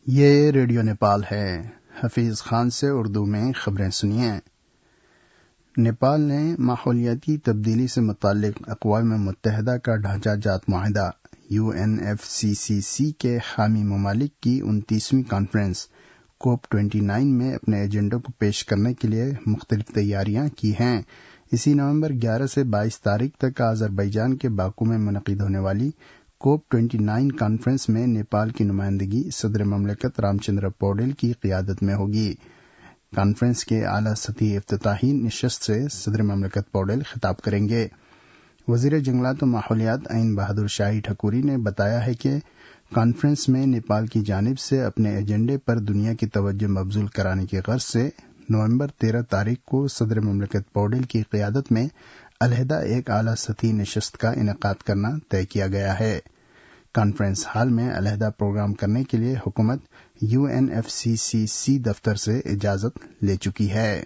یہ ریڈیو نیپال ہے۔ حفیظ خان سے اردو میں خبریں سنیے۔ نیپال نے ماحولیاتی تبدیلی سے متعلق اقوام متحدہ کا ڈھانچہ جات معاہدہ UNFCCC کے حامی ممالک کی 29ویں کانفرنس COP29 میں اپنے ایجنڈے کو پیش کرنے کے لیے مختلف تیاریاں کی ہیں۔ اسی نومبر 11 سے 22 تاریخ تک آذربائیجان کے باکو میں منعقد ہونے والی COP29 کانفرنس میں نیپال کی نمائندگی صدر مملکت رام چندر پوڈیل کی قیادت میں ہوگی۔ کانفرنس کے اعلیٰ سطحی افتتاحی نشست سے صدر مملکت پوڈیل خطاب کریں گے۔ وزیر جنگلات و ماحولیات عین بہادر شاہی ٹھکوری نے بتایا ہے کہ کانفرنس میں نیپال کی جانب سے اپنے ایجنڈے پر دنیا کی توجہ مبذول کرانے کی غرض سے نومبر 13 تاریخ کو صدر مملکت پوڈیل کی قیادت میں علیحدہ ایک اعلیٰ سطحی نشست کا انعقاد کرنا طے کیا گیا ہے۔ کانفرنس ہال میں علیحدہ پروگرام کرنے کے لیے حکومت UNFCCC دفتر سے اجازت لے چکی ہے۔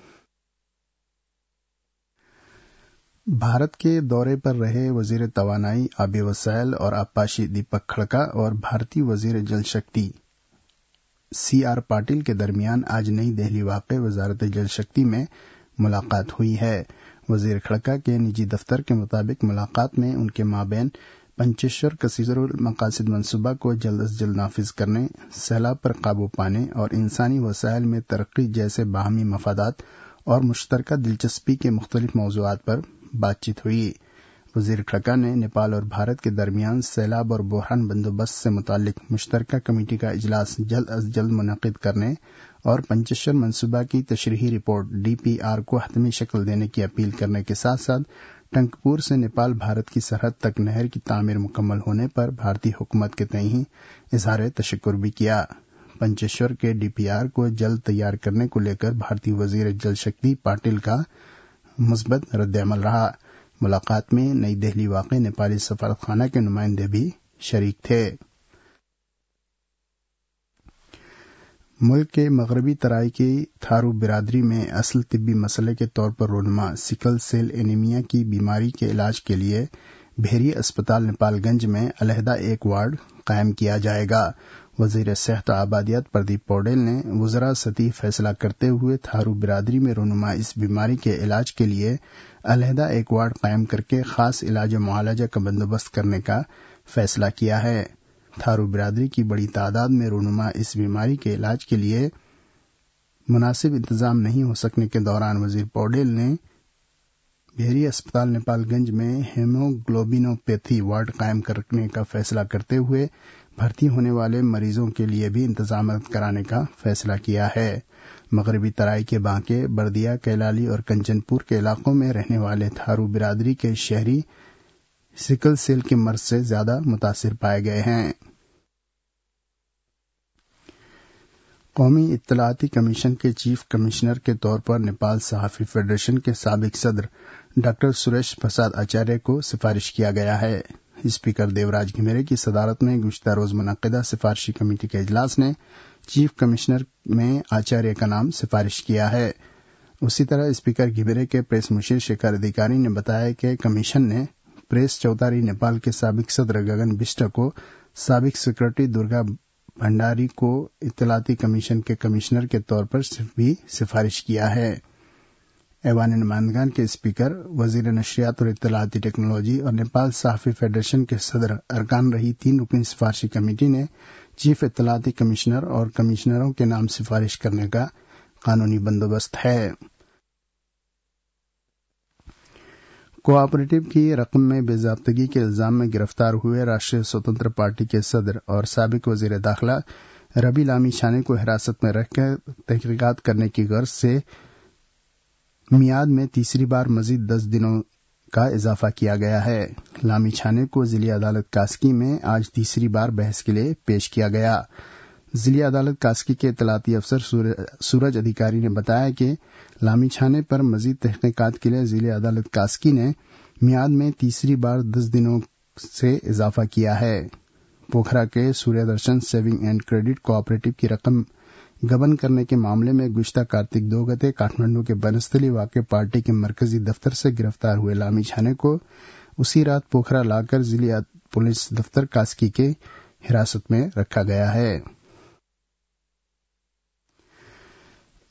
بھارت کے دورے پر رہے وزیر توانائی، آبی وسائل اور آبپاشی دیپک کھڑکا اور بھارتی وزیر جل شکتی CR پاٹل کے درمیان آج نئی دہلی واقع وزارت جل شکتی میں ملاقات ہوئی ہے۔ وزیر کھڑکا کے نجی دفتر کے مطابق ملاقات میں ان کے مابین پنچیشور کثیر المقاصد منصوبہ کو جلد از جلد نافذ کرنے، سیلاب پر قابو پانے اور انسانی وسائل میں ترقی جیسے باہمی مفادات اور مشترکہ دلچسپی کے مختلف موضوعات پر بات چیت ہوئی۔ وزیر کھڑکا نے نیپال اور بھارت کے درمیان سیلاب اور بحران بندوبست سے متعلق مشترکہ کمیٹی کا اجلاس جلد از جلد منعقد کرنے اور پنچیشور منصوبہ کی تشریحی رپورٹ DPR کو حتمی شکل دینے کی اپیل کرنے کے ساتھ ساتھ ٹنکپور سے نیپال بھارت کی سرحد تک نہر کی تعمیر مکمل ہونے پر بھارتی حکومت کے تئیں اظہار تشکر بھی کیا۔ پنچیشور کے DPR کو جلد تیار کرنے کو لے کر بھارتی وزیر جل شکتی پاٹل کا مثبت رد عمل رہا۔ ملاقات میں نئی دہلی واقع نیپالی سفارتخانہ کے نمائندے بھی شریک تھے۔ ملک کے مغربی ترائی کی تھارو برادری میں اصل طبی مسئلے کے طور پر رونما سکل سیل اینیمیا کی بیماری کے علاج کے لیے بھیری اسپتال نیپال گنج میں علیحدہ ایک وارڈ قائم کیا جائے گا۔ وزیر صحت و آبادیات پردیپ پوڈیل نے وزراء سطحی فیصلہ کرتے ہوئے تھارو برادری میں رونما اس بیماری کے علاج کے لیے علیحدہ ایک وارڈ قائم کر کے خاص علاج و معالجہ کا بندوبست کرنے کا فیصلہ کیا ہے۔ تھارو برادری کی بڑی تعداد میں رونما اس بیماری کے علاج کے لیے مناسب انتظام نہیں ہو سکنے کے دوران وزیر پوڈیل نے بھیری اسپتال نیپال گنج میں ہیموگلوبینوپیتھی وارڈ قائم کرنے کا فیصلہ کرتے ہوئے بھرتی ہونے والے مریضوں کے لیے بھی انتظامات کرانے کا فیصلہ کیا ہے۔ مغربی ترائی کے بانکے، بردیا، کیلالی اور کنچن پور کے علاقوں میں رہنے والے تھارو برادری کے شہری سکل سیل کے مرض سے زیادہ متاثر پائے گئے ہیں۔ قومی اطلاعاتی کمیشن کے چیف کمشنر کے طور پر نیپال صحافی فیڈریشن کے سابق صدر ڈاکٹر سریش پرساد آچاریہ کو سفارش کیا گیا ہے۔ اسپیکر دیوراج گھمیرے کی صدارت میں گزشتہ روز منعقدہ سفارشی کمیٹی کے اجلاس نے چیف کمشنر میں آچاریہ کا نام سفارش کیا ہے۔ اسی طرح اسپیکر گھمیرے کے پریس مشیر شیکھر ادھیکاری نے بتایا کہ کمیشن نے پریس چوتھاری نیپال کے سابق صدر گگن بسٹ کو، سابق سیکرٹری درگا بھنڈاری کو اطلاعاتی کمیشن کے کمشنر کے طور پر بھی سفارش کیا ہے۔ ایوان نمائندگان کے اسپیکر، وزیر نشریات اور اطلاعاتی ٹیکنالوجی اور نیپال صحافی فیڈریشن کے صدر ارکان رہی 3 رکنی سفارشی کمیٹی نے چیف اطلاعاتی کمشنر اور کمشنروں کے نام سفارش کرنے کا قانونی بندوبست ہے۔ کوآپریٹو کی رقم میں بے ضابطگی کے الزام میں گرفتار ہوئے راشٹریہ سوتنتر پارٹی کے صدر اور سابق وزیر داخلہ ربی لامی چھانے کو حراست میں رکھ کر تحقیقات کرنے کی غرض سے میعاد میں تیسری بار مزید 10 دنوں کا اضافہ کیا گیا ہے۔ لامی چھانے کو ضلعی عدالت کاسکی میں آج تیسری بار بحث کے لیے پیش کیا گیا۔ ضلعی عدالت کاسکی کے اطلاعاتی افسر سورج ادھیکاری نے بتایا کہ لامی چھانے پر مزید تحقیقات کے لیے ضلعی عدالت کاسکی نے میعاد میں تیسری بار 10 دنوں سے اضافہ کیا ہے۔ پوکھرا کے Surya Darshan saving and credit cooperative کی رقم گبن کرنے کے معاملے میں گزشتہ کارتک 2 گتے کاٹھمنڈو کے بنستھلی واقع پارٹی کے مرکزی دفتر سے گرفتار ہوئے لامی چھانے کو اسی رات پوکھرا لا کر ضلعی پولیس دفتر کاسکی کے حراست میں رکھا گیا ہے۔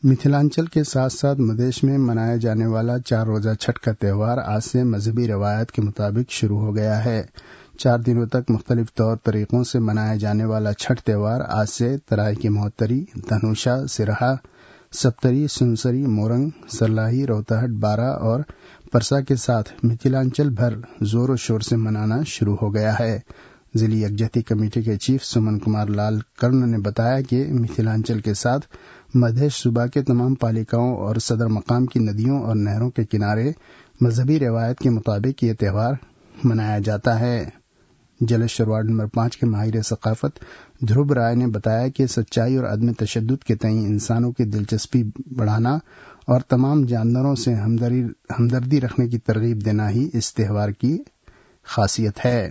मिथिलांचल के साथ साथ मधेश में मनाया जाने वाला 4 रोजा छठ का त्योहार आज से मजहबी रवायत के मुताबिक शुरू हो गया है। 4 दिनों तक मुख्तलिफ तौर तरीकों से मनाया जाने वाला छठ त्योहार आज से तराई की महोत्तरी, धनुषा, सिरहा, सप्तरी, सुनसरी, मोरंग, सरलाही, रोहताहट, बारा और परसा के साथ मिथिलांचल भर जोर शोर से मनाना शुरू हो गया है। जिली यकजहती कमेटी के चीफ सुमन कुमार लाल कर्ण ने बताया कि मिथिलांचल के साथ मधेश सूबा के तमाम पालिकाओं और सदर मकाम की नदियों और नहरों के किनारे मजहबी रिवायत के मुताबिक ये त्योहार मनाया जाता है। जलेश्वर वार्ड नंबर 5 के माहिर सकाफत ध्रुव राय ने बताया कि सच्चाई और अदम तशद्दुद के तईं इंसानों की दिलचस्पी बढ़ाना और तमाम जानवरों से हमदर्दी रखने की तरगीब देना ही इस त्योहार की खासियत है।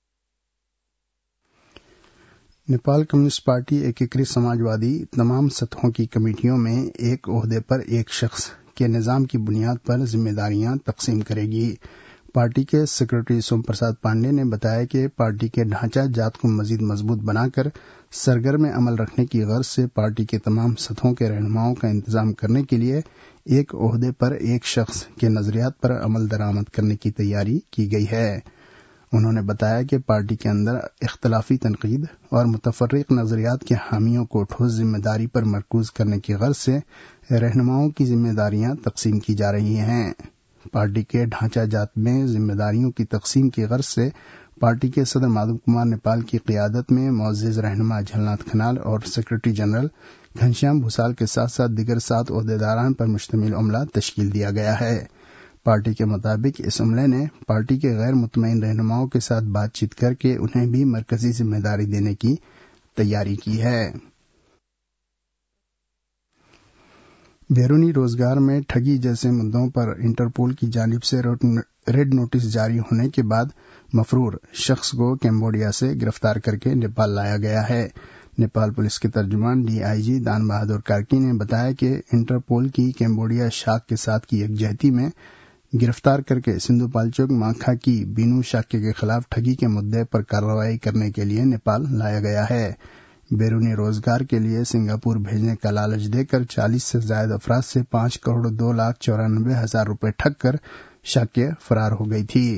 नेपाल कम्युनिस्ट पार्टी एकीकृत समाजवादी तमाम सतहों की कमेटियों में एक ओहदे पर एक शख्स के निजाम की बुनियाद पर जिम्मेदारियां तकसीम करेगी। पार्टी के सेक्रेटरी सोम प्रसाद पांडे ने बताया कि पार्टी के ढांचा जात को मजीद मजबूत बनाकर सरगर्म अमल रखने की गर्ज से पार्टी के तमाम सतहों के रहनुमाओं का इंतजाम करने के लिए एक ओहदे पर एक शख्स के नजरियात पर अमल दरामद करने की तैयारी की गई है। उन्होंने बताया कि पार्टी के अंदर इख्तलाफी तनकीद और मुतफर्रिक नजरियात के हामियों को ठोस जिम्मेदारी पर मरकूज करने की गर्ज से रहनुमाओं की जिम्मेदारियां तकसीम की जा रही हैं। पार्टी के ढांचा जात में जिम्मेदारियों की तकसीम की गर्ज से पार्टी के सदर माधव कुमार नेपाल की क़ियादत में मुअज़्ज़िज़ रहनुमा झलनाथ खनाल और सेक्रेटरी जनरल घनश्याम भूसाल के साथ साथ दिगर 7 ओहदेदारान पर मुश्तमिल अमला तश्कील दिया गया है। पार्टी के मुताबिक इस अमले ने पार्टी के गैर मुतमईन रहनुमाओं के साथ बातचीत करके उन्हें भी मरकजी जिम्मेदारी देने की तैयारी की है। बैरूनी रोजगार में ठगी जैसे मुद्दों पर इंटरपोल की जानिब से रेड नोटिस जारी होने के बाद मफरूर शख्स को कैम्बोडिया से गिरफ्तार करके नेपाल लाया गया है। नेपाल पुलिस के तर्जुमान डीआईजी दान बहादुर कार्की ने बताया कि इंटरपोल की कैम्बोडिया शाख के साथ की यकजहती में गिरफ्तार करके सिंधु पाल्चोक माखा की बीनू शाक्य के खिलाफ ठगी के मुद्दे पर कार्रवाई करने के लिए नेपाल लाया गया है। बैरूनी रोजगार के लिए सिंगापुर भेजने का लालच देकर 40 से ज्यादा अफराद से 5,02,94,000 रुपए ठग कर शाक्य फरार हो गई थी।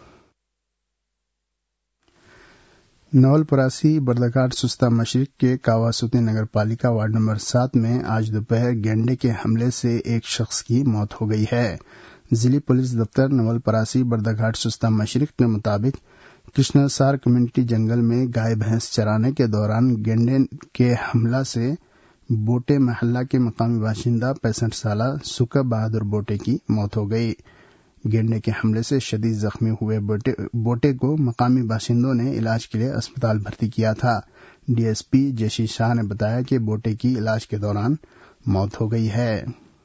नवलपरासी बर्दघाट सुस्ता मशरिक के कावासुती नगर पालिका वार्ड नंबर 7 में आज दोपहर गैंडे के हमले से एक शख्स की मौत हो गई है। जिली पुलिस दफ्तर नवलपरासी बर्दघाट सुस्ता मशरिक के मुताबिक कृष्णसार कम्युनिटी जंगल में गाय भैंस चराने के दौरान गैंडे के हमला से बोटे महल्ला के मकामी बाशिंदा 65 साल सुका बहादुर बोटे की मौत हो गई। गेंडे के हमले से शदीद जख्मी हुए बोटे को मकामी बाशिंदों ने इलाज के लिए अस्पताल भर्ती किया था। डीएसपी जयशी शाह ने बताया कि बोटे की इलाज के दौरान मौत हो गई है।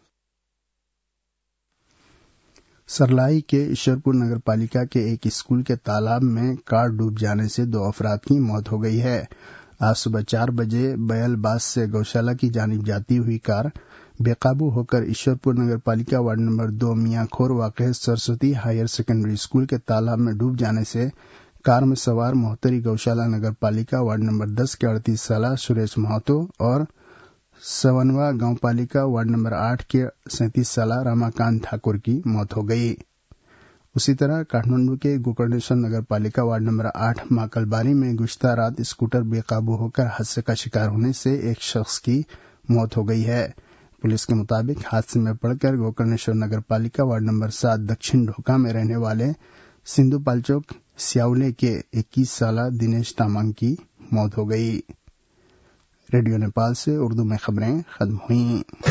सरलाई के ईश्वरपुर नगर पालिका के एक स्कूल के तालाब में कार डूब जाने से 2 अफराद की मौत हो गई है। आज सुबह 4 बजे बयलबास से गौशाला की जानिब जाती हुई कार बेकाबू होकर ईश्वरपुर नगर पालिका वार्ड नंबर 2 मियाँखोर वाक़ सरस्वती हायर सेकेंडरी स्कूल के तालाब में डूब जाने से कार में सवार मोहतरी गौशाला नगर पालिका वार्ड नंबर 10 के 38 साल सुरेश महतो और सवनवा गांव पालिका वार्ड नंबर 8 के 37 साल रामाकांत ठाकुर की मौत हो गई। उसी तरह काठमांडू के गोकर्णेश्वर नगर पालिका वार्ड नंबर 8 माकलबारी में गुश्ता रात स्कूटर बेकाबू होकर हादसे का शिकार होने से एक शख्स की मौत हो गई है। पुलिस के मुताबिक हादसे में पड़कर गोकर्णेश्वर नगर पालिका वार्ड नंबर 7 दक्षिण ढोका में रहने वाले सिंधु पाल्चोक स्याउले के 21 साल दिनेश तामांग की मौत हो गई। रेडियो नेपाल से उर्दू में खबरें खत्म हुई।